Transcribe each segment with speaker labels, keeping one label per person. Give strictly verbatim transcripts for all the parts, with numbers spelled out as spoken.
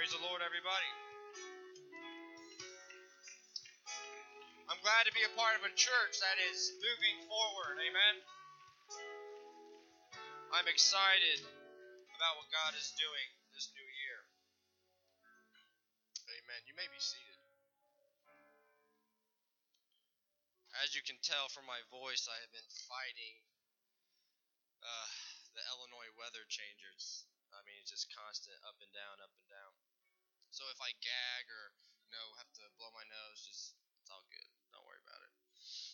Speaker 1: Praise the Lord, everybody. I'm glad to be a part of a church that is moving forward. Amen. I'm excited about what God is doing this new year. Amen. You may be seated. As you can tell from my voice, I have been fighting uh, the Illinois weather changers. I mean, it's just constant up and down, up and down. So if I gag or, you know, have to blow my nose, just, it's all good. Don't worry about it.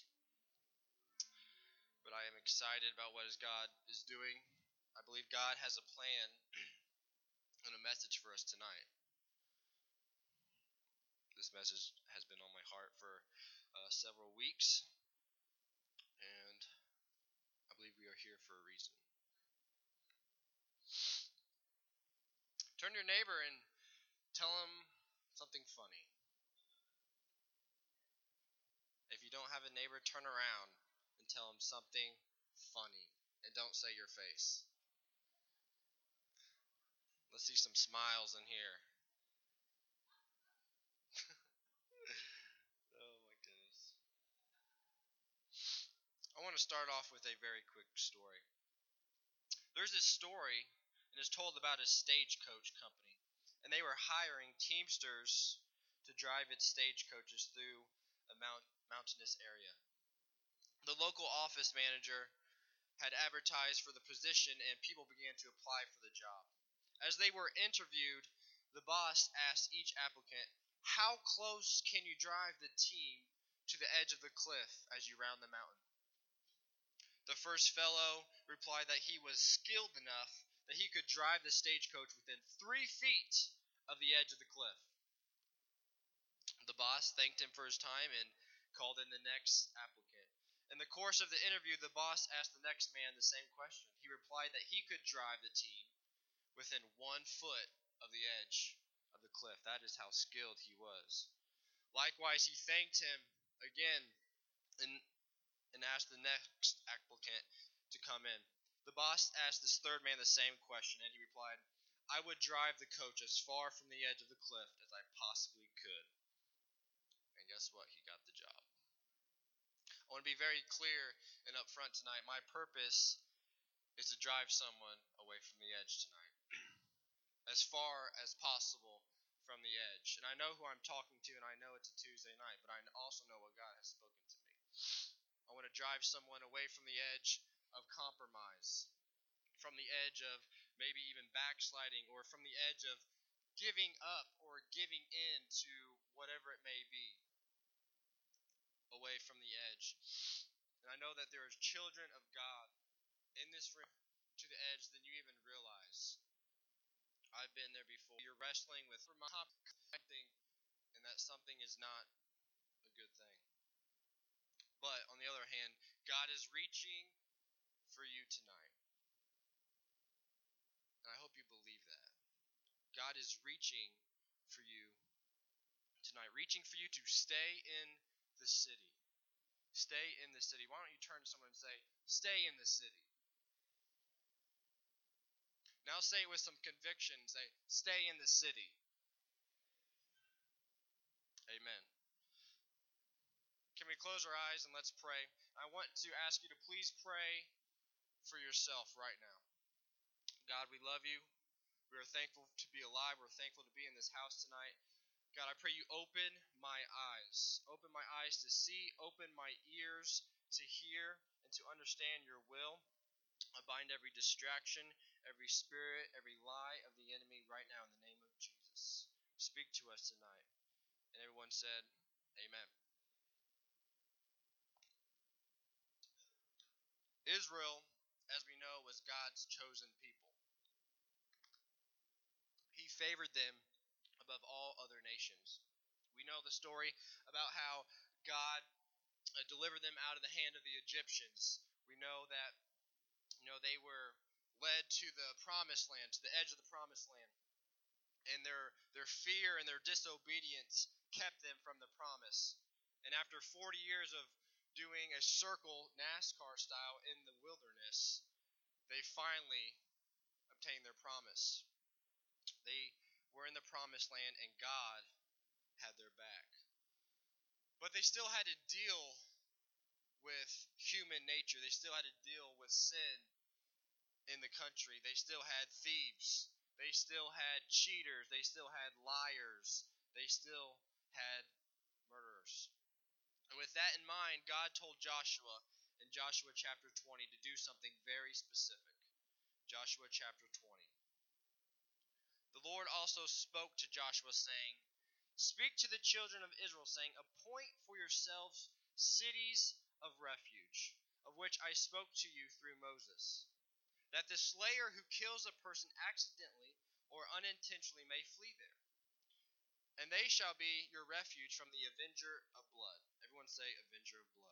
Speaker 1: But I am excited about what God is doing. I believe God has a plan and a message for us tonight. This message has been on my heart for uh, several weeks, and I believe we are here for a reason. Turn to your neighbor and tell him something funny. If you don't have a neighbor, turn around and tell him something funny, and don't say your face. Let's see some smiles in here. Oh my goodness. I want to start off with a very quick story. There's this story, and it's told about a stagecoach company, and they were hiring teamsters to drive its stagecoaches through a mount, mountainous area. The local office manager had advertised for the position, and people began to apply for the job. As they were interviewed, the boss asked each applicant, "How close can you drive the team to the edge of the cliff as you round the mountain?" The first fellow replied that he was skilled enough that he could drive the stagecoach within three feet of the edge of the cliff. The boss thanked him for his time and called in the next applicant. In the course of the interview, the boss asked the next man the same question. He replied that he could drive the team within one foot of the edge of the cliff. That is how skilled he was. Likewise, he thanked him again and and asked the next applicant to come in. The boss asked this third man the same question, and he replied, "I would drive the coach as far from the edge of the cliff as I possibly could." And guess what? He got the job. I want to be very clear and upfront tonight. My purpose is to drive someone away from the edge tonight, as far as possible from the edge. And I know who I'm talking to, and I know it's a Tuesday night, but I also know what God has spoken to me. I want to drive someone away from the edge of compromise, from the edge of maybe even backsliding, or from the edge of giving up or giving in to whatever it may be, away from the edge. And I know that there are children of God in this room to the edge than you even realize. I've been there before. You're wrestling with something, and that something is not a good thing. But on the other hand, God is reaching for you tonight. And I hope you believe that. God is reaching for you tonight. Reaching for you to stay in the city. Stay in the city. Why don't you turn to someone and say, "Stay in the city." Now say it with some conviction. Say, "Stay in the city." Amen. Can we close our eyes and let's pray? I want to ask you to please pray for yourself right now. God, we love you. We are thankful to be alive. We're thankful to be in this house tonight. God, I pray you open my eyes. Open my eyes to see. Open my ears to hear and to understand your will. I bind every distraction, every spirit, every lie of the enemy right now in the name of Jesus. Speak to us tonight. And everyone said, amen. Israel, as we know, was God's chosen people. He favored them above all other nations. We know the story about how God uh, delivered them out of the hand of the Egyptians. We know that you know they were led to the promised land, to the edge of the promised land. And their their fear and their disobedience kept them from the promise. And after forty years of doing a circle NASCAR style in the wilderness, they finally obtained their promise. They were in the promised land and God had their back. But they still had to deal with human nature. They still had to deal with sin in the country. They still had thieves. They still had cheaters. They still had liars. They still had murderers. And with that in mind, God told Joshua in Joshua chapter twenty to do something very specific. Joshua chapter twenty. The Lord also spoke to Joshua, saying, Speak to the children of Israel, saying, Appoint for yourselves cities of refuge, of which I spoke to you through Moses, that the slayer who kills a person accidentally or unintentionally may flee there. And they shall be your refuge from the avenger of blood. Everyone say, avenger of blood.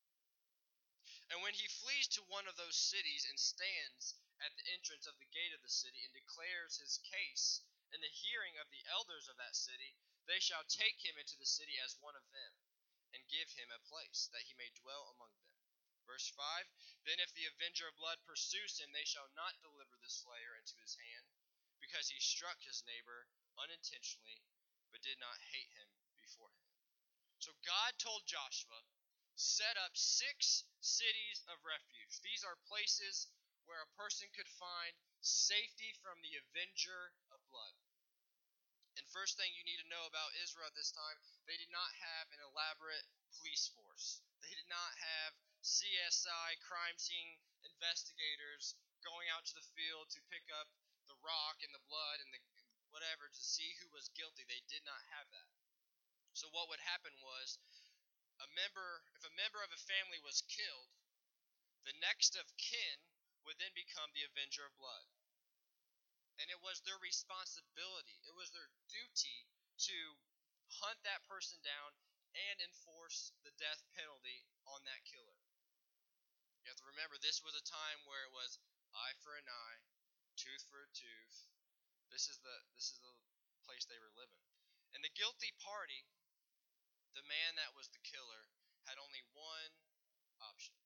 Speaker 1: And when he flees to one of those cities and stands at the entrance of the gate of the city and declares his case in the hearing of the elders of that city, they shall take him into the city as one of them, and give him a place, that he may dwell among them. Verse five, Then if the avenger of blood pursues him, they shall not deliver the slayer into his hand, because he struck his neighbor unintentionally, but did not hate him beforehand. So God told Joshua, set up six cities of refuge. These are places where a person could find safety from the avenger of blood. And first thing you need to know about Israel at this time, they did not have an elaborate police force. They did not have C S I, crime scene investigators going out to the field to pick up the rock and the blood and the whatever to see who was guilty. They did not have that. So what would happen was, a member, if a member of a family was killed, the next of kin would then become the avenger of blood. And it was their responsibility, it was their duty to hunt that person down and enforce the death penalty on that killer. You have to remember, this was a time where it was eye for an eye, tooth for a tooth. This is the this is the place they were living. And the guilty party, the man that was the killer, had only one option.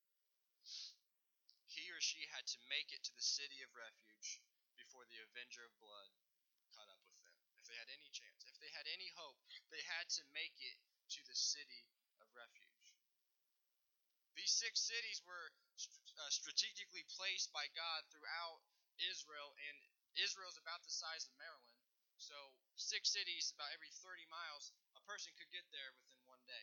Speaker 1: He or she had to make it to the city of refuge before the avenger of blood caught up with them. If they had any chance, if they had any hope, they had to make it to the city of refuge. These six cities were uh, strategically placed by God throughout Israel, and Israel is about the size of Maryland. So six cities about every thirty miles, a person could get there within one day.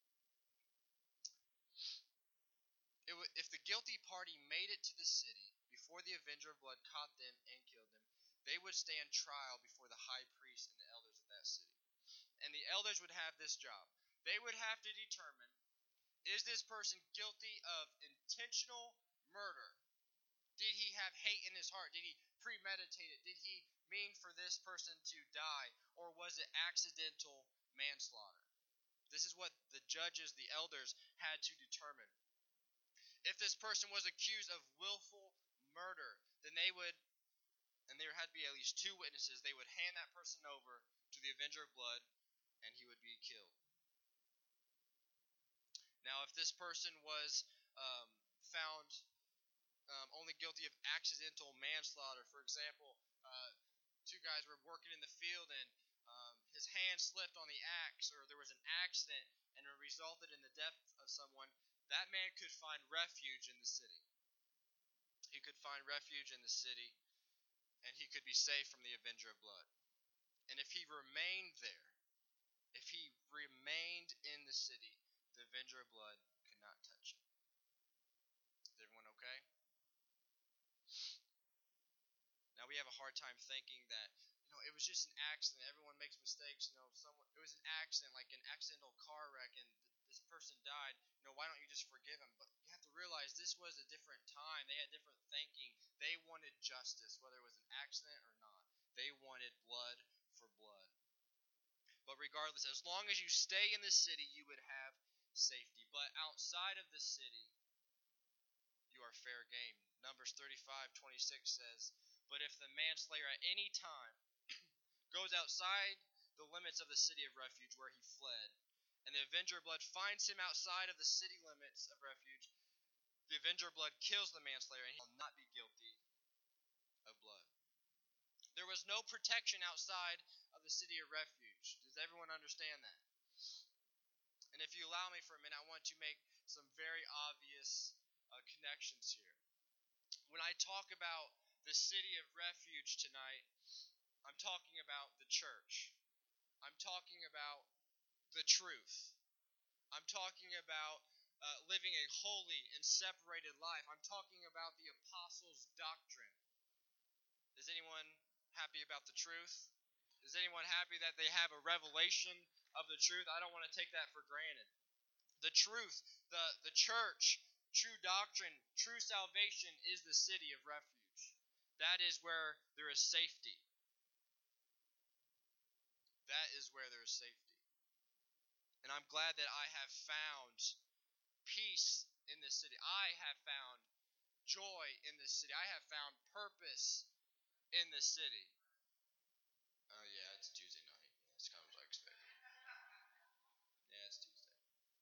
Speaker 1: It w- if the guilty party made it to the city before the avenger of blood caught them and killed them, they would stand trial before the high priest and the elders of that city. And the elders would have this job. They would have to determine, is this person guilty of intentional murder? Did he have hate in his heart? Did he premeditate it? Did he mean for this person to die? Or was it accidental manslaughter? This is what the judges, the elders, had to determine. If this person was accused of willful murder, then they would, and there had to be at least two witnesses, they would hand that person over to the avenger of blood, and he would be killed. Now, if this person was um, found um, only guilty of accidental manslaughter, for example, uh, two guys were working in the field and um, his hand slipped on the axe, or there was an accident and it resulted in the death of someone, that man could find refuge in the city. He could find refuge in the city, and he could be safe from the avenger of blood. And if he remained there, if he remained in the city, the avenger of blood could not touch him. Is everyone okay? Now we have a hard time thinking that, you know, it was just an accident. Everyone makes mistakes. You know, someone it was an accident, like an accidental car wreck, and th- this person died. You know, why don't you just forgive him? But you have to realize this was a different time. They had different thinking. They wanted justice, whether it was an accident or not. They wanted blood for blood. But regardless, as long as you stay in the city, you would have safety. But outside of the city, you are fair game. Numbers thirty-five twenty-six says, But if the manslayer at any time goes outside the limits of the city of refuge where he fled, and the avenger of blood finds him outside of the city limits of refuge, the avenger of blood kills the manslayer, and he will not be guilty of blood. There was no protection outside of the city of refuge. Does everyone understand that? And if you allow me for a minute, I want to make some very obvious uh, connections here. When I talk about the city of refuge tonight, I'm talking about the church. I'm talking about the truth. I'm talking about uh, living a holy and separated life. I'm talking about the apostles' doctrine. Is anyone happy about the truth? Is anyone happy that they have a revelation of the truth? I don't want to take that for granted. The truth, the, the church, true doctrine, true salvation is the city of refuge. That is where there is safety. That is where there is safety. And I'm glad that I have found peace in this city. I have found joy in this city. I have found purpose in this city. Oh yeah, it's Tuesday night. It's kind of what I expected. Yeah, it's Tuesday.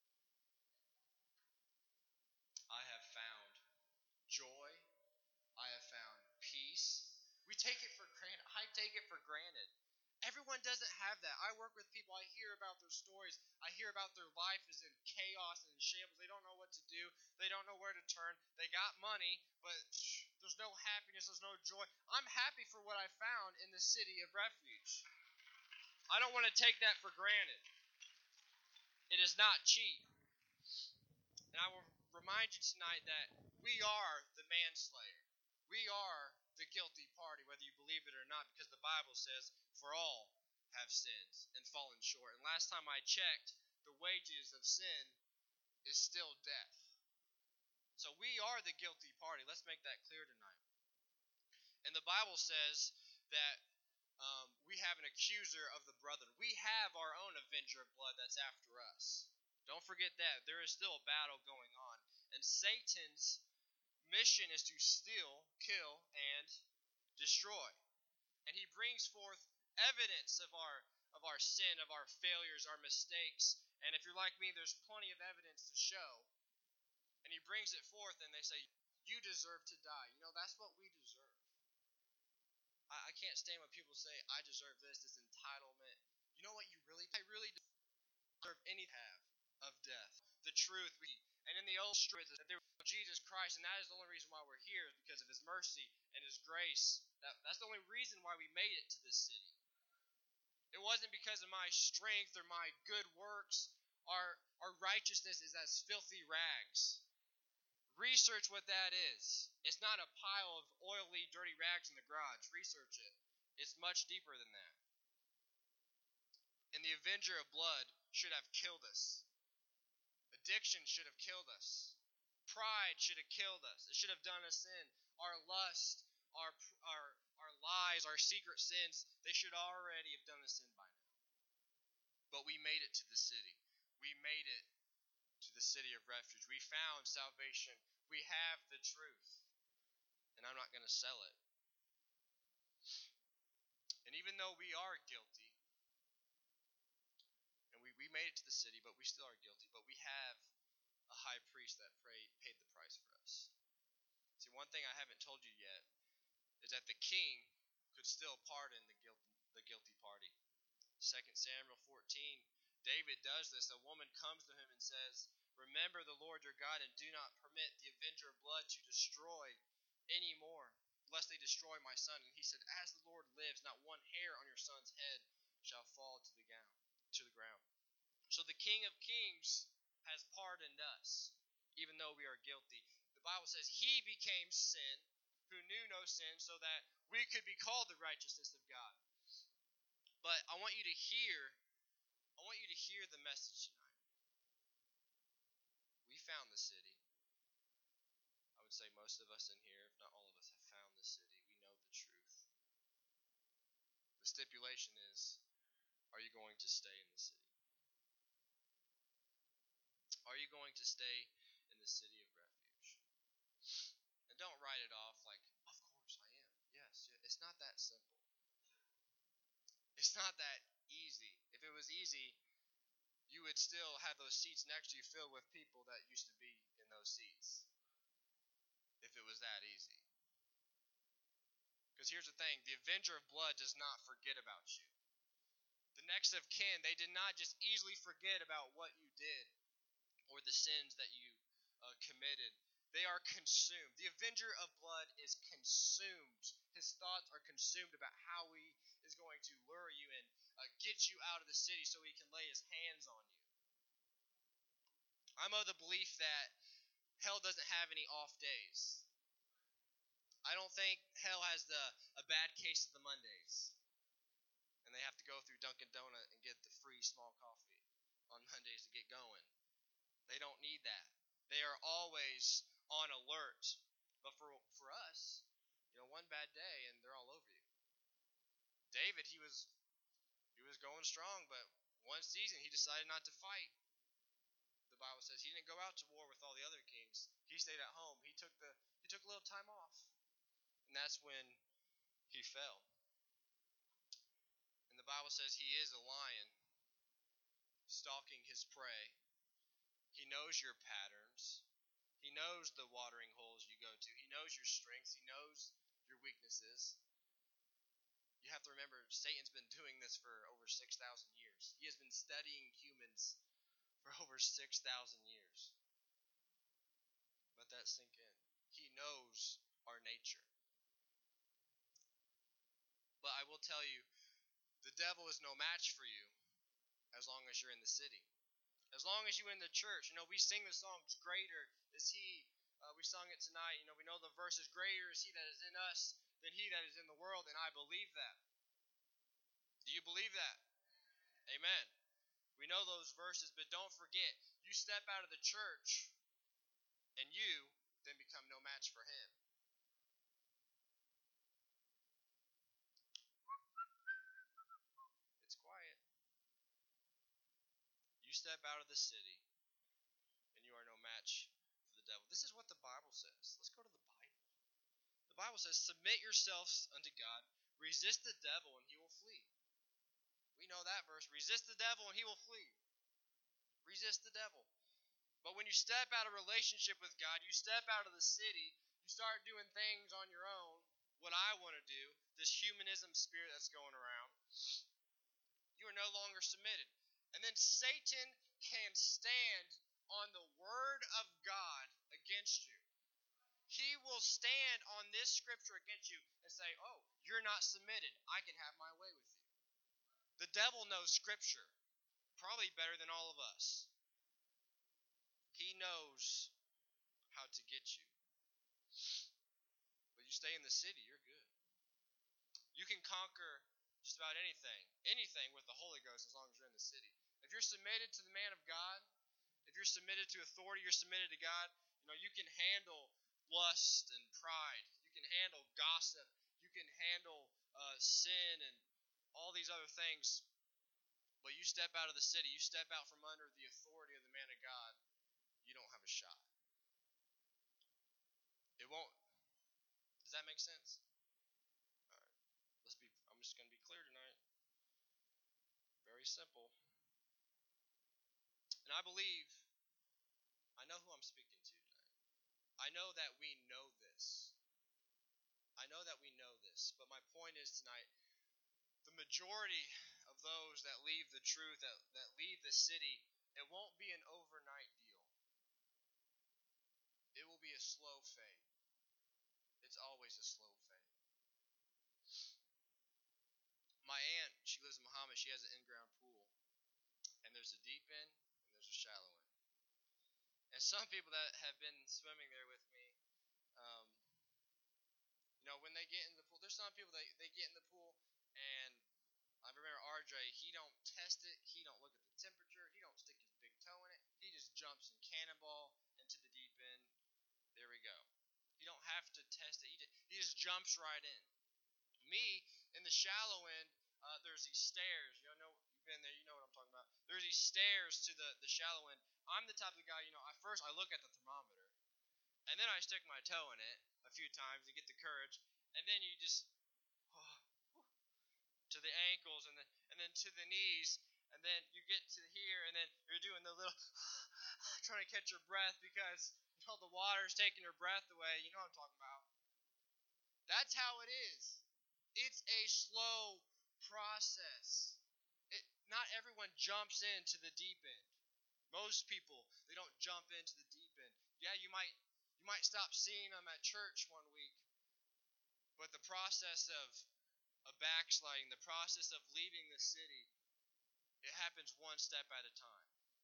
Speaker 1: I have found joy. I have found peace. We take it for granted. I take it for granted. Everyone doesn't have that. I work with people. I hear about their stories. I hear about their life is in chaos and in shambles. They don't know what to do. They don't know where to turn. They got money, but there's no happiness. There's no joy. I'm happy for what I found in the city of refuge. I don't want to take that for granted. It is not cheap. And I will remind you tonight that we are the manslayer. We are the guilty party, whether you believe it or not, because the Bible says, for all have sinned and fallen short. And last time I checked, the wages of sin is still death. So we are the guilty party. Let's make that clear tonight. And the Bible says that um, we have an accuser of the brethren. We have our own avenger of blood that's after us. Don't forget that. There is still a battle going on. And Satan's mission is to steal, kill, and destroy. And he brings forth evidence of our of our sin, of our failures, our mistakes. And if you're like me, there's plenty of evidence to show. And he brings it forth and they say, you deserve to die. You know, that's what we deserve. I, I can't stand when people say, I deserve this, this entitlement. You know what you really, I really deserve any have of death. The truth, we, and in the old truth that there was Jesus Christ, and that is the only reason why we're here, is because of his mercy and his grace. That, that's the only reason why we made it to this city. It wasn't because of my strength or my good works. Our, our righteousness is as filthy rags. Research what that is. It's not a pile of oily, dirty rags in the garage. Research it. It's much deeper than that. And the avenger of blood should have killed us. Addiction should have killed us. Pride should have killed us. It should have done us in. Our lust, our, our, our lies, our secret sins, they should already have done us in by now. But we made it to the city. We made it to the city of refuge. We found salvation. We have the truth. And I'm not going to sell it. And even though we are guilty, and we, we made it to the city, but we still are guilty, but we have a high priest that pray, paid the price for us. See, one thing I haven't told you yet is that the king could still pardon the guilty, the guilty party. Second Samuel fourteen, David does this. A woman comes to him and says, remember the Lord your God and do not permit the avenger of blood to destroy any more, lest they destroy my son. And he said, as the Lord lives, not one hair on your son's head shall fall to the ground. To the ground. So the King of Kings has pardoned us, even though we are guilty. The Bible says he became sin, who knew no sin, so that we could be called the righteousness of God. But I want you to hear, I want you to hear the message tonight. We found the city. I would say most of us in here, if not all of us, have found the city. We know the truth. The stipulation is, are you going to stay in the city? Are you going to stay in the city of refuge? And don't write it off like, of course I am. Yes, it's not that simple. It's not that easy. If it was easy, you would still have those seats next to you filled with people that used to be in those seats. If it was that easy. Because Because here's the thing, the avenger of blood does not forget about you. The next of kin, they did not just easily forget about what you did or the sins that you uh, committed. They are consumed. The avenger of blood is consumed. His thoughts are consumed about how he is going to lure you and uh, get you out of the city so he can lay his hands on you. I'm of the belief that hell doesn't have any off days. I don't think hell has the a bad case of the Mondays, and they have to go through Dunkin' Donut and get the free small coffee on Mondays to get going. They don't need that. They are always on alert. But for for us, you know, one bad day and they're all over you. David, he was he was going strong, but one season he decided not to fight. The Bible says he didn't go out to war with all the other kings. He stayed at home. He took the he took a little time off. And that's when he fell. And the Bible says he is a lion stalking his prey. He knows your patterns. He knows the watering holes you go to. He knows your strengths. He knows your weaknesses. You have to remember, Satan's been doing this for over six thousand years. He has been studying humans for over six thousand years. Let that sink in. He knows our nature. But I will tell you, the devil is no match for you as long as you're in the city. As long as you're in the church. You know, we sing the songs, greater is he. Uh, we sung it tonight. You know, we know the verse is, greater is he that is in us than he that is in the world, and I believe that. Do you believe that? Amen. We know those verses, but don't forget, you step out of the church, and you then become no match for him. It's quiet. You step out of the city, and you are no match for the devil. This is what the Bible says. Let's go to the Bible. The Bible says, submit yourselves unto God, resist the devil, and he will flee. We know that verse. Resist the devil, and he will flee. Resist the devil. But when you step out of relationship with God, you step out of the city, you start doing things on your own, what I want to do, this humanism spirit that's going around, you are no longer submitted. And then Satan can stand on the word of God against you. He will stand on this scripture against you and say, oh, you're not submitted. I can have my way with you. The devil knows scripture probably better than all of us. He knows how to get you. But you stay in the city, you're good. You can conquer just about anything, anything with the Holy Ghost as long as you're in the city. If you're submitted to the man of God, if you're submitted to authority, you're submitted to God, you know, you can handle lust and pride. You can handle gossip. You can handle uh, sin and all these other things. But you step out of the city, you step out from under the authority of the man of God, you don't have a shot. It won't. Does that make sense? All right. Let's be. I'm just going to be clear tonight. Very simple. And I believe, I know who I'm speaking to tonight. I know that we know this. I know that we know this. But my point is tonight, the majority of those that leave the truth, that, that leave the city, it won't be an overnight deal. It will be a slow fade. It's always a slow fade. My aunt, she lives in Muhammad. She has an in-ground pool. And there's a deep end and there's a shallow end. And some people that have been swimming there with me, um, you know, when they get in the pool, there's some people that they get in the pool, and I remember R J, he don't test it, he don't look at the temperature, he don't stick his big toe in it, he just jumps and cannonball into the deep end. There we go. You don't have to test it, he just, he just jumps right in. Me, in the shallow end, uh, there's these stairs. You know, you've been there, you know what I'm talking about. There's these stairs to the, the shallow end. I'm the type of guy, you know, at first I look at the thermometer, and then I stick my toe in it a few times to get the courage, and then you just oh, to the ankles, and then and then to the knees, and then you get to here, and then you're doing the little trying to catch your breath because you know the water's taking your breath away. You know what I'm talking about. That's how it is. It's a slow process. It, not everyone jumps into the deep end. Most people, they don't jump into the deep end. Yeah, you might you might stop seeing them at church one week, but the process of of backsliding, the process of leaving the city, it happens one step at a time.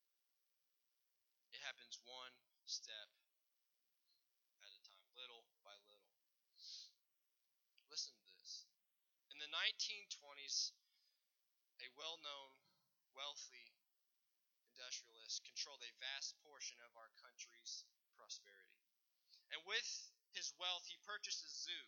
Speaker 1: It happens one step at a time, little by little. Listen to this. In the nineteen twenties, a well-known, wealthy industrialist controlled a vast portion of our country's prosperity. And with his wealth, he purchased a zoo.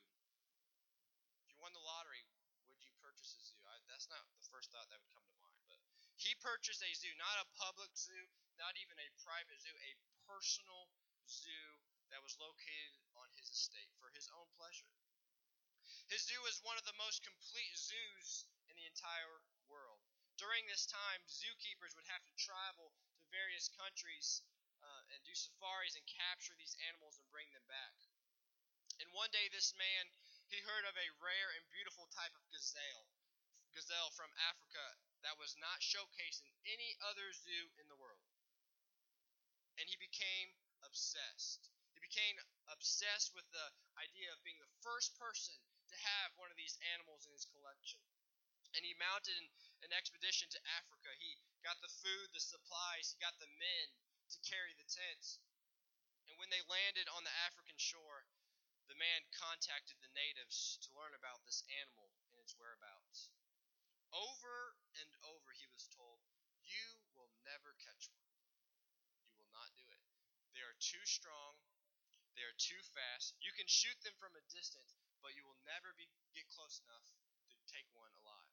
Speaker 1: If you won the lottery, would you purchase a zoo? I, that's not the first thought that would come to mind. But he purchased a zoo, not a public zoo, not even a private zoo, a personal zoo that was located on his estate for his own pleasure. His zoo is one of the most complete zoos in the entire world. During this time, zookeepers would have to travel to various countries uh, and do safaris and capture these animals and bring them back. And one day this man, he heard of a rare and beautiful type of gazelle, gazelle from Africa that was not showcased in any other zoo in the world. And he became obsessed. He became obsessed with the idea of being the first person to have one of these animals in his collection. And he mounted an, an expedition to Africa. He got the food, the supplies, he got the men to carry the tents. And when they landed on the African shore, the man contacted the natives to learn about this animal and its whereabouts. Over and over he was told, "You will never catch one. You will not do it. They are too strong. They are too fast. You can shoot them from a distance, but you will never be, get close enough to take one alive."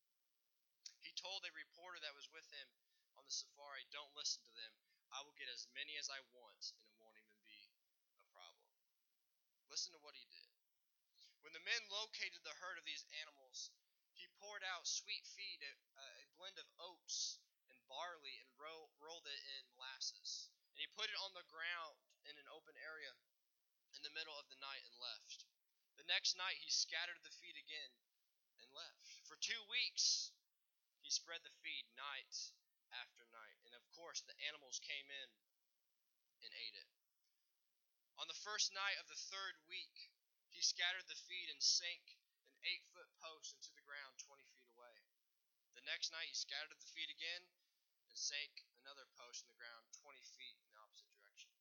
Speaker 1: He told a reporter that was with him on the safari, "Don't listen to them. I will get as many as I want, and it won't even be a problem." Listen to what he did. When the men located the herd of these animals, he poured out sweet feed, a, a blend of oats and barley, and ro- rolled it in molasses. And he put it on the ground in an open area in the middle of the night and left. The next night he scattered the feed again and left. For two weeks he spread the feed night after night. And of course the animals came in and ate it. On the first night of the third week, he scattered the feed and sank an eight-foot post into the ground twenty feet away. The next night he scattered the feed again and sank another post in the ground twenty feet in the opposite direction.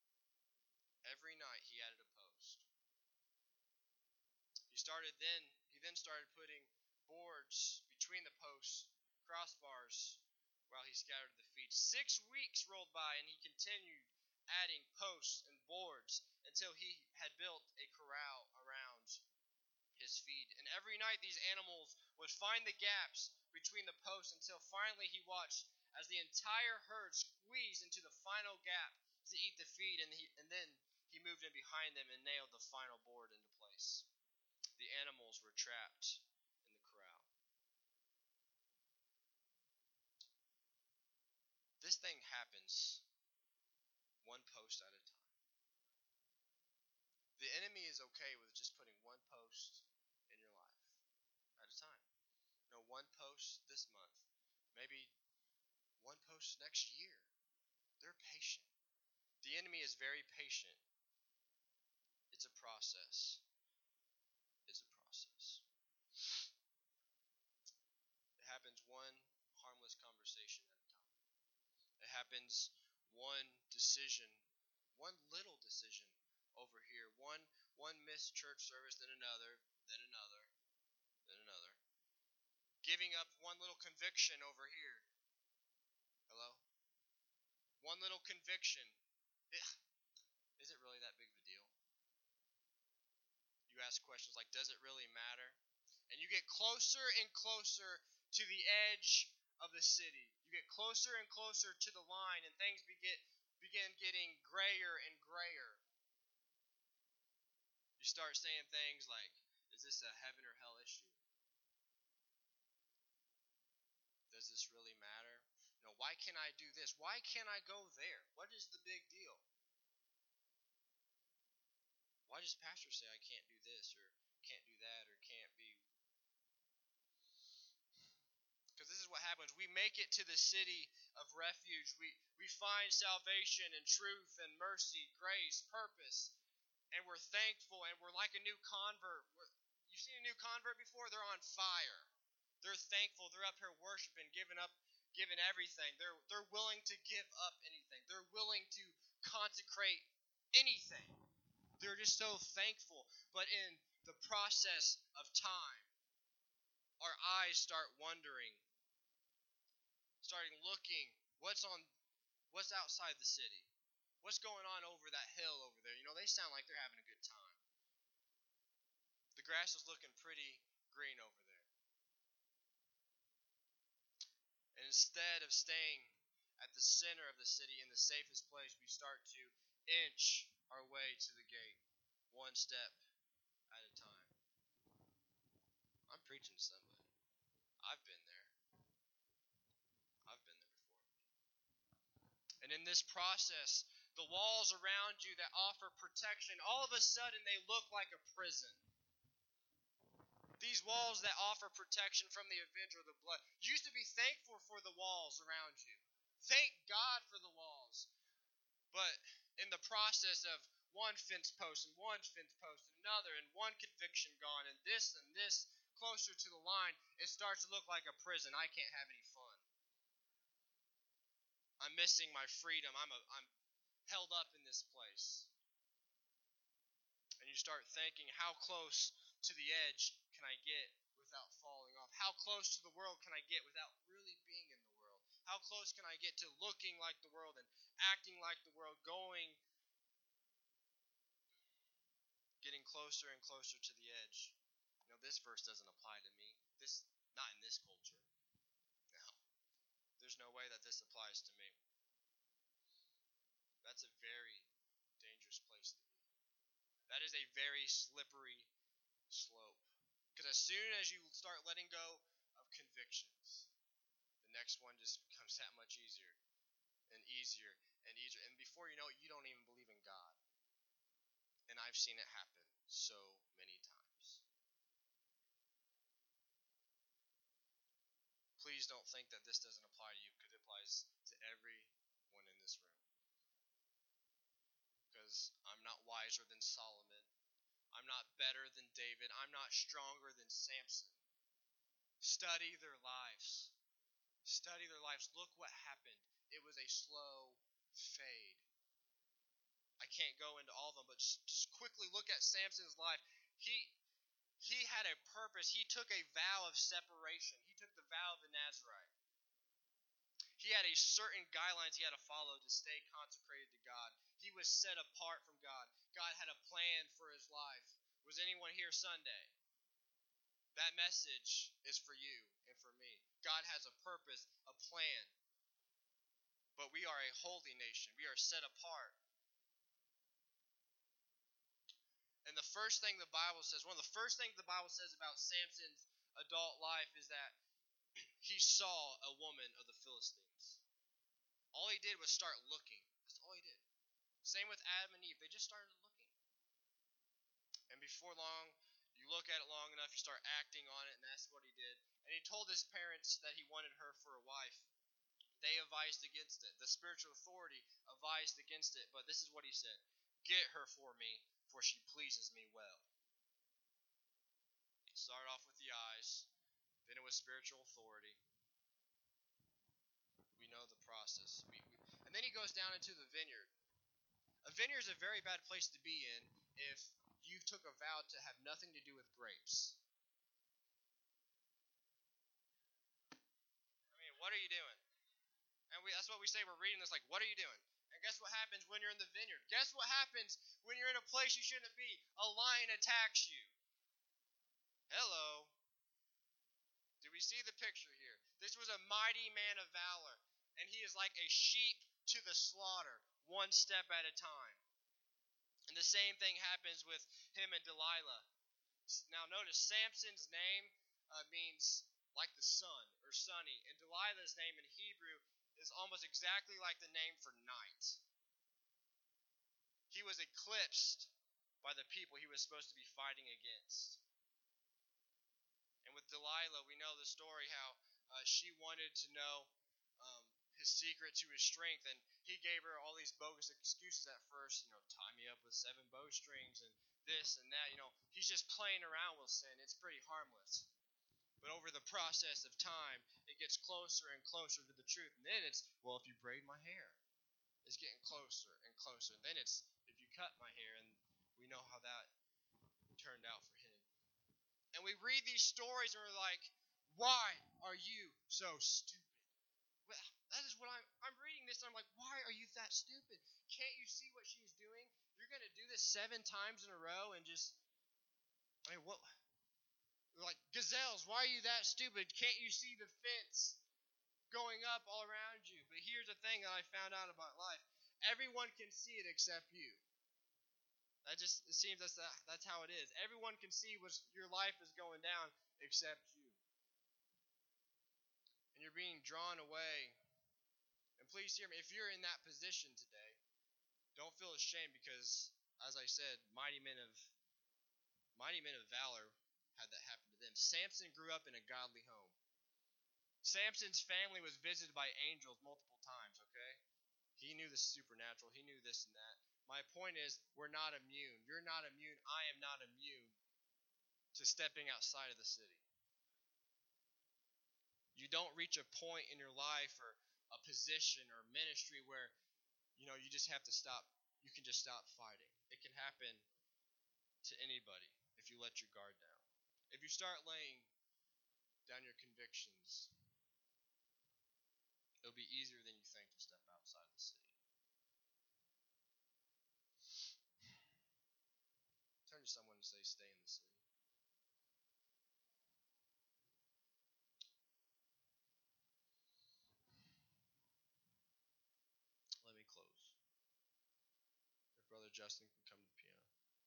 Speaker 1: Every night he added a post. He started then he then started putting boards between the posts, crossbars, while he scattered the feed. Six weeks rolled by and he continued adding posts and boards until he had built a corral around his feed. And every night these animals would find the gaps between the posts until finally he watched as the entire herd squeezed into the final gap to eat the feed, and, he, and then he moved in behind them and nailed the final board into place. The animals were trapped in the corral. This thing happens one post at a time. The enemy is okay with just putting one post in your life at a time. You know, one post this month, maybe one post next year. They're patient. The enemy is very patient. It's a process. It's a process. It happens one harmless conversation at a time. It happens one decision, one little decision over here, one one missed church service, then another, then another, then another. Giving up one little conviction over here. Hello? One little conviction. Is it really that big of a deal? You ask questions like, does it really matter? And you get closer and closer to the edge of the city. You get closer and closer to the line, and things begin, begin getting grayer and grayer. You start saying things like, is this a heaven or hell issue? Does this really matter? No, why can't I do this? Why can't I go there? What is the big deal? Why does pastor say I can't do this or can't do that or can't be what happens. We make it to the city of refuge. We, we find salvation and truth and mercy, grace, purpose. And we're thankful, and we're like a new convert. We're, you've seen a new convert before? They're on fire. They're thankful. They're up here worshiping, giving up, giving everything. They're, they're willing to give up anything. They're willing to consecrate anything. They're just so thankful. But in the process of time, our eyes start wondering, starting looking, what's on, what's outside the city? What's going on over that hill over there? You know, they sound like they're having a good time. The grass is looking pretty green over there. And instead of staying at the center of the city in the safest place, we start to inch our way to the gate, one step at a time. I'm preaching to somebody. I've been there. I've been there before. And in this process, the walls around you that offer protection, all of a sudden they look like a prison. These walls that offer protection from the avenger of the blood. You used to be thankful for the walls around you. Thank God for the walls. But in the process of one fence post and one fence post and another and one conviction gone and this and this closer to the line, it starts to look like a prison. I can't have any fun. I'm missing my freedom. I'm a, I'm held up in this place. And you start thinking, how close to the edge can I get without falling off? How close to the world can I get without really being in the world? How close can I get to looking like the world and acting like the world, going, getting closer and closer to the edge? You know, this verse doesn't apply to me. This, not in this culture. No. There's no way that this applies to me. That's a very dangerous place to be. That is a very slippery slope. Because as soon as you start letting go of convictions, the next one just becomes that much easier and easier and easier. And before you know it, you don't even believe in God. And I've seen it happen so many times. Please don't think that this doesn't apply to you, because it applies to everyone in this room. Because I'm not wiser than Solomon. I'm not better than David. I'm not stronger than Samson. Study their lives. Study their lives. Look what happened. It was a slow fade. I can't go into all of them, but just, just quickly look at Samson's life. He he had a purpose. He took a vow of separation. He took the vow of the Nazarite. He had a certain guidelines he had to follow to stay consecrated to God. He was set apart from God. God had a plan for his life. Was anyone here Sunday? That message is for you and for me. God has a purpose, a plan. But we are a holy nation. We are set apart. And the first thing the Bible says, one of the first things the Bible says about Samson's adult life is that he saw a woman of the Philistines. All he did was start looking. That's all he did. Same with Adam and Eve. They just started looking. And before long, you look at it long enough, you start acting on it, and that's what he did. And he told his parents that he wanted her for a wife. They advised against it. The spiritual authority advised against it. But this is what he said. Get her for me, for she pleases me well. Started off with the eyes. Then it was spiritual authority. We know the process. We, we, and then he goes down into the vineyard. A vineyard is a very bad place to be in if you took a vow to have nothing to do with grapes. I mean, what are you doing? And we, that's what we say. We're reading this like, what are you doing? And guess what happens when you're in the vineyard? Guess what happens when you're in a place you shouldn't be? A lion attacks you. Hello. Do we see the picture here? This was a mighty man of valor. And he is like a sheep to the slaughter, one step at a time. And the same thing happens with him and Delilah. Now notice, Samson's name uh, means like the sun or sunny. And Delilah's name in Hebrew is almost exactly like the name for night. He was eclipsed by the people he was supposed to be fighting against. And with Delilah, we know the story how uh, she wanted to know um, his secret to his strength, and he gave her all these bogus excuses at first. You know, tie me up with seven bowstrings and this and that. You know, he's just playing around with sin. It's pretty harmless. But over the process of time, it gets closer and closer to the truth. And then it's, well, if you braid my hair, it's getting closer and closer. And then it's, if you cut my hair, and we know how that turned out for him. And we read these stories and we're like, why are you so stupid? Well, that is what I'm, I'm reading this and I'm like, why are you that stupid? Can't you see what she's doing? You're going to do this seven times in a row and just, I mean, what? Like, gazelles, why are you that stupid? Can't you see the fence going up all around you? But here's the thing that I found out about life. Everyone can see it except you. That just, it seems that's, that, that's how it is. Everyone can see what your life is going down except you. And you're being drawn away. And please hear me, if you're in that position today, don't feel ashamed because, as I said, mighty men of mighty men of valor had that happen to them. Samson grew up in a godly home. Samson's family was visited by angels multiple times, okay? He knew the supernatural. He knew this and that. My point is, we're not immune. You're not immune. I am not immune to stepping outside of the city. You don't reach a point in your life or a position or ministry where, you know, you just have to stop. You can just stop fighting. It can happen to anybody if you let your guard down. If you start laying down your convictions, it'll be easier than you think to step outside the city. Turn to someone and say, stay in the city. Let me close. If Brother Justin can come to the piano.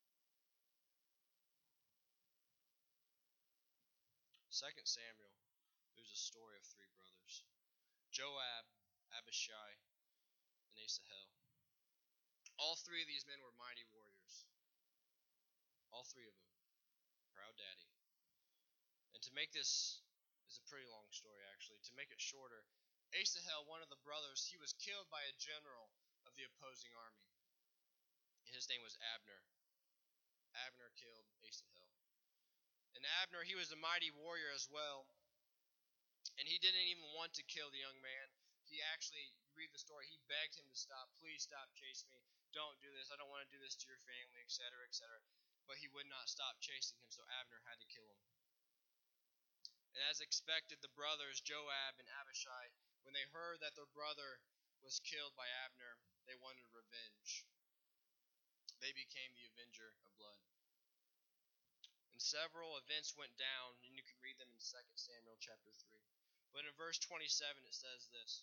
Speaker 1: Second Samuel, there's a story of three brothers. Joab, Abishai, and Asahel. All three of these men were mighty warriors. All three of them. Proud daddy. And to make this, is a pretty long story actually. To make it shorter, Asahel, one of the brothers, he was killed by a general of the opposing army. His name was Abner. Abner killed Asahel. And Abner, he was a mighty warrior as well. And he didn't even want to kill the young man. He actually, you read the story, he begged him to stop. Please stop chasing me. Don't do this. I don't want to do this to your family, et cetera, et cetera. But he would not stop chasing him, so Abner had to kill him. And as expected, the brothers, Joab and Abishai, when they heard that their brother was killed by Abner, they wanted revenge. They became the avenger of blood. And several events went down, and you can read them in Second Samuel chapter three. But in verse twenty-seven it says this.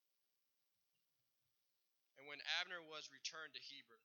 Speaker 1: And when Abner was returned to Hebron,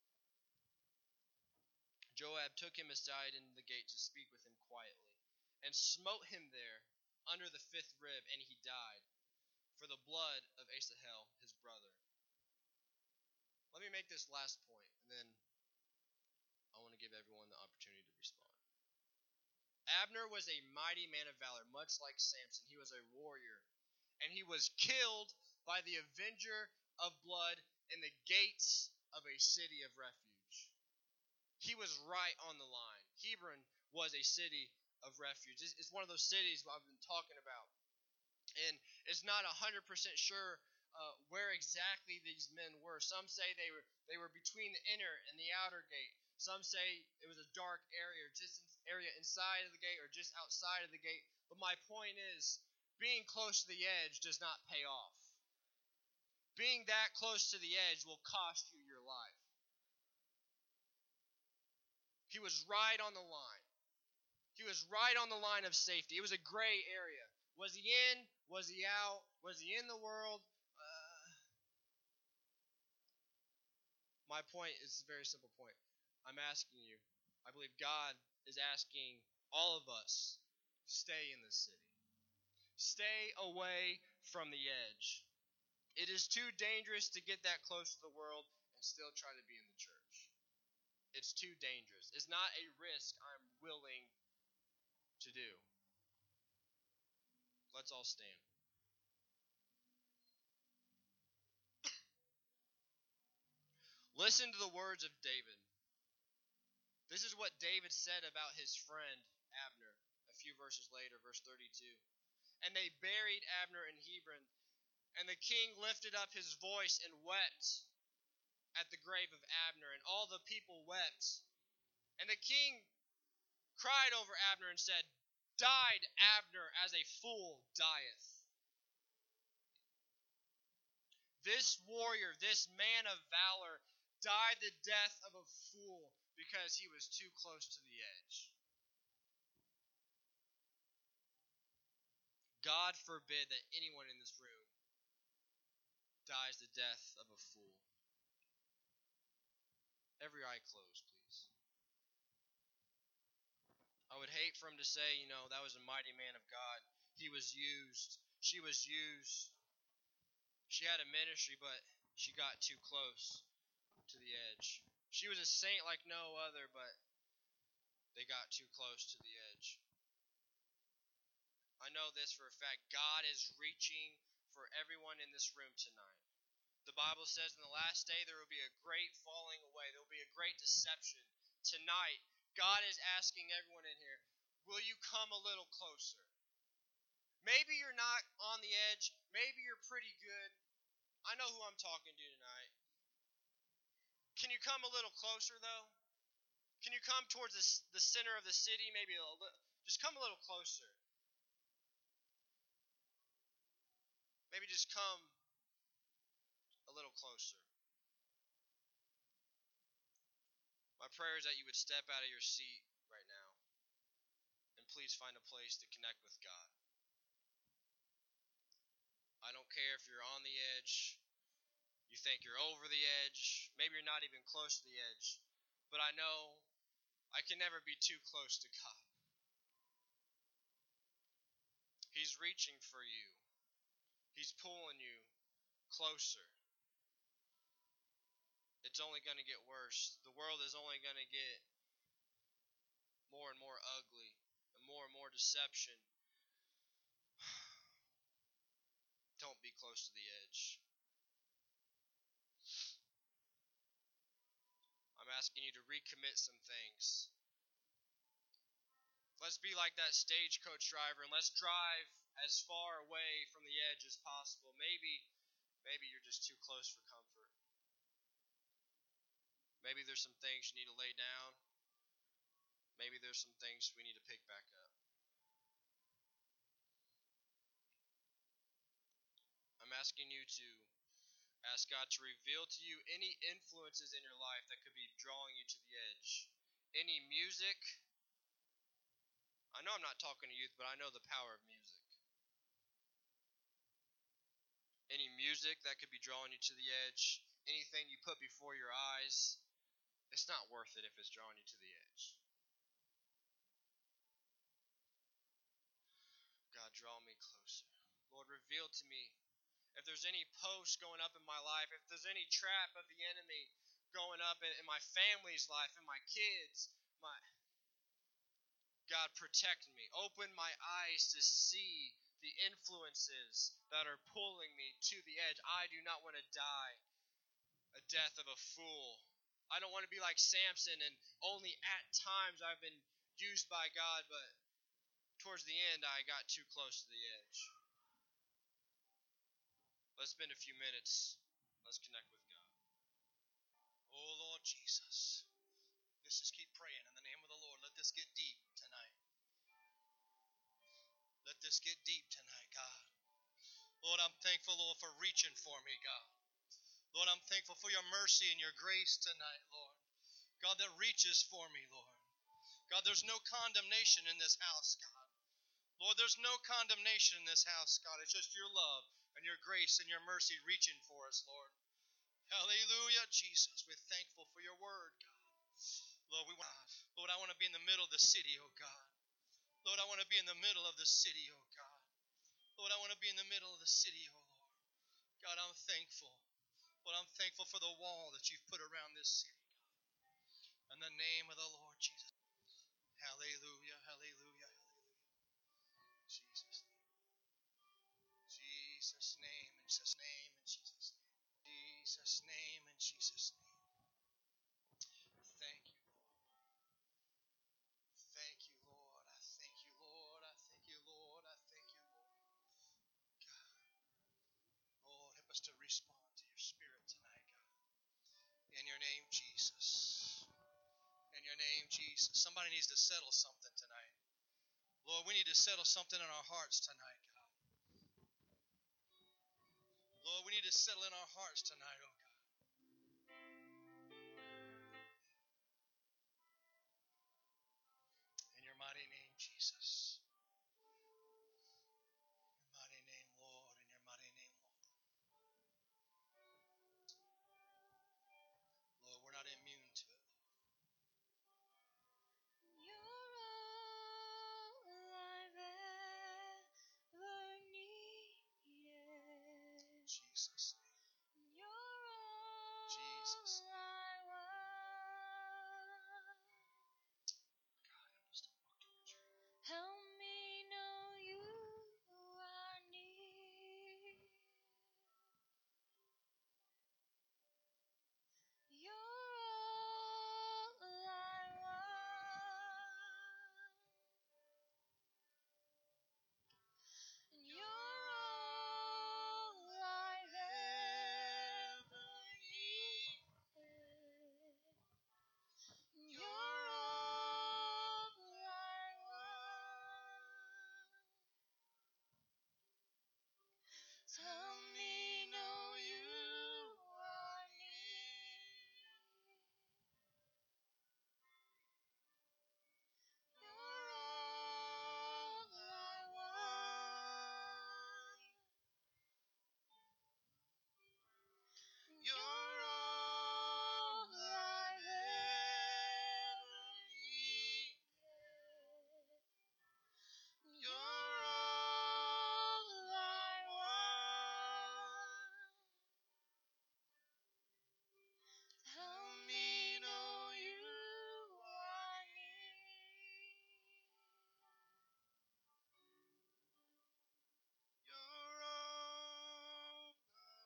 Speaker 1: Joab took him aside into the gate to speak with him quietly, and smote him there under the fifth rib, and he died, for the blood of Asahel his brother. Let me make this last point, and then I want to give everyone the opportunity to respond. Abner was a mighty man of valor, much like Samson. He was a warrior, and he was killed by the avenger of blood in the gates of a city of refuge. He was right on the line. Hebron was a city of refuge. It's one of those cities I've been talking about. And it's not one hundred percent sure uh, where exactly these men were. Some say they were they were between the inner and the outer gate. Some say it was a dark area, or just area inside of the gate, or just outside of the gate. But my point is, being close to the edge does not pay off. Being that close to the edge will cost you your life. He was right on the line. He was right on the line of safety. It was a gray area. Was he in? Was he out? Was he in the world? Uh, my point is a very simple point. I'm asking you, I believe God is asking all of us, stay in the city. Stay away from the edge. It is too dangerous to get that close to the world and still try to be in the church. It's too dangerous. It's not a risk I'm willing to do. Let's all stand. Listen to the words of David. This is what David said about his friend Abner a few verses later, verse thirty-two. And they buried Abner in Hebron, and the king lifted up his voice and wept at the grave of Abner, and all the people wept. And the king cried over Abner and said, "Died Abner as a fool dieth." This warrior, this man of valor, died the death of a fool because he was too close to the edge. God forbid that anyone in this room dies the death of a fool. Every eye closed, please. I would hate for him to say, you know, that was a mighty man of God. He was used. She was used. She had a ministry, but she got too close to the edge. She was a saint like no other, but they got too close to the edge. I know this for a fact. God is reaching for everyone in this room tonight. The Bible says in the last day there will be a great falling away. There will be a great deception. Tonight, God is asking everyone in here, will you come a little closer? Maybe you're not on the edge. Maybe you're pretty good. I know who I'm talking to tonight. Can you come a little closer, though? Can you come towards the, the center of the city? Maybe a little, just come a little closer. Maybe just come a little closer. My prayer is that you would step out of your seat right now and please find a place to connect with God. I don't care if you're on the edge, you think you're over the edge, maybe you're not even close to the edge, but I know I can never be too close to God. He's reaching for you. He's pulling you closer. It's only going to get worse. The world is only going to get more and more ugly and more and more deception. Don't be close to the edge. I'm asking you to recommit some things. Let's be like that stagecoach driver and let's drive as far away from the edge as possible. Maybe, maybe you're just too close for comfort. Maybe there's some things you need to lay down. Maybe there's some things we need to pick back up. I'm asking you to ask God to reveal to you any influences in your life that could be drawing you to the edge. Any music. I know I'm not talking to youth, but I know the power of music. Any music that could be drawing you to the edge. Anything you put before your eyes. It's not worth it if it's drawing you to the edge. God, draw me closer. Lord, reveal to me if there's any posts going up in my life, if there's any trap of the enemy going up in, in my family's life, in my kids, my God, protect me. Open my eyes to see the influences that are pulling me to the edge. I do not want to die a death of a fool. I don't want to be like Samson and only at times I've been used by God, but towards the end I got too close to the edge. Let's spend a few minutes. Let's connect with God.
Speaker 2: Oh, Lord Jesus. Let's just keep praying in the name of the Lord. Let this get deep tonight. Let this get deep tonight, God. Lord, I'm thankful, Lord, for reaching for me, God. Lord, I'm thankful for your mercy and your grace tonight, Lord. God, that reaches for me, Lord. God, there's no condemnation in this house, God. Lord, there's no condemnation in this house, God. It's just your love and your grace and your mercy reaching for us, Lord. Hallelujah, Jesus. We're thankful for your word, God. Lord, we want, Lord, I want to be in the middle of the city, oh God. Lord, I want to be in the middle of the city, oh God. Lord, I want to be in the middle of the city, oh Lord. God, I'm thankful. Lord, I'm thankful for the wall that you've put around this city, God. In the name of the Lord Jesus. Hallelujah, hallelujah, hallelujah. Jesus' name. Jesus. Somebody needs to settle something tonight. Lord, we need to settle something in our hearts tonight, God. Lord, we need to settle in our hearts tonight, oh God. In your mighty name, Jesus. In your mighty name, Lord. In your mighty name, Lord. Lord, we're not immune to it. Jesus. Jesus.
Speaker 3: Help me know you are near. You're all I want. You're all I've ever needed. You're all I want. Tell me know you are near. You're all I want. You're all I've ever needed. You're all I want. Help me know you are near. You're all I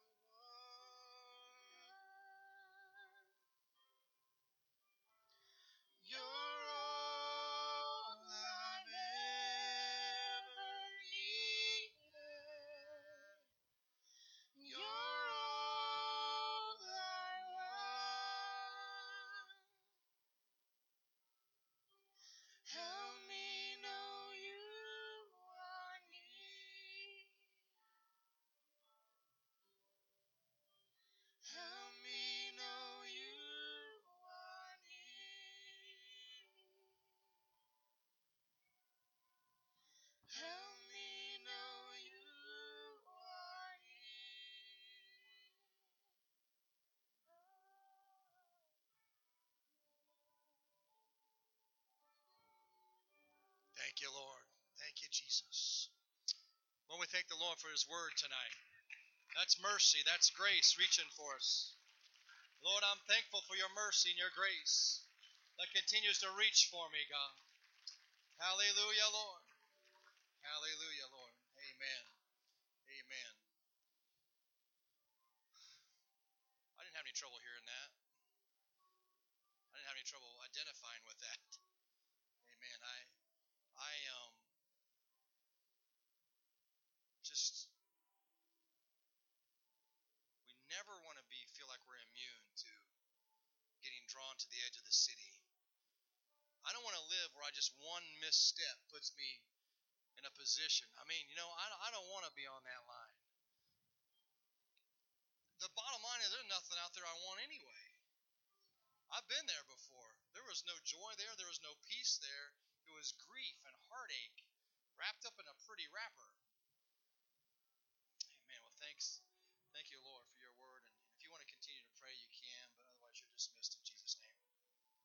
Speaker 3: want. You're all I've ever needed. You're all I want. Help me know you are near. Help me know you are near. Help me know you are near.
Speaker 2: Thank you, Lord. Thank you, Jesus. Lord, we thank the Lord for His word tonight. That's mercy. That's grace reaching for us. Lord, I'm thankful for your mercy and your grace that continues to reach for me, God. Hallelujah, Lord. Hallelujah, Lord. Amen. Amen. I didn't have any trouble hearing that. I didn't have any trouble identifying with that. Amen. I, I um, just, we never want to be feel like we're immune to getting drawn to the edge of the city. I don't want to live where I just one misstep puts me in a position. I mean, you know, I don't, I don't want to be on that line. The bottom line is there's nothing out there I want anyway. I've been there before. There was no joy there. There was no peace there. It was grief and heartache wrapped up in a pretty wrapper. Amen. Well, thanks. Thank you, Lord, for your